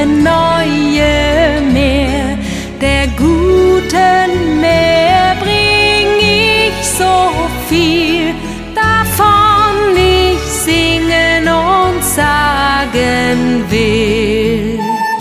neue Meer, der guten Meer bring ich so viel, davon ich singen und sagen will.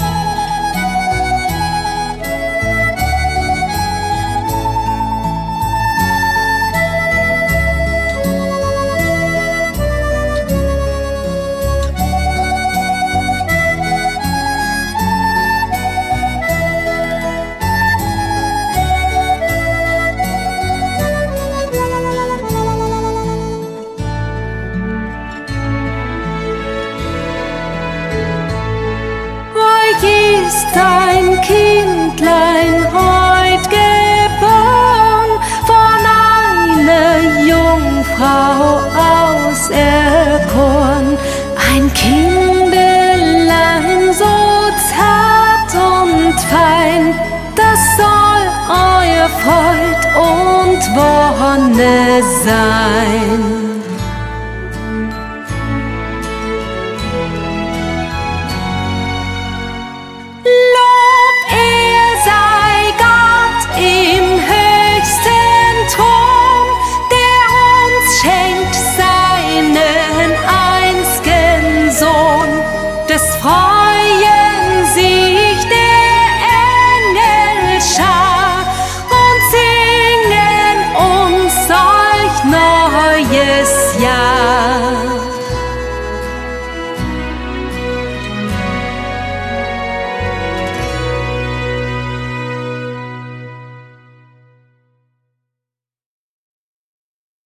Ist ein Kindlein heut geboren, von einer Jungfrau auserkoren, ein Kindelein so zart und fein, das soll euer Freud und Wonne sein. Des Freundes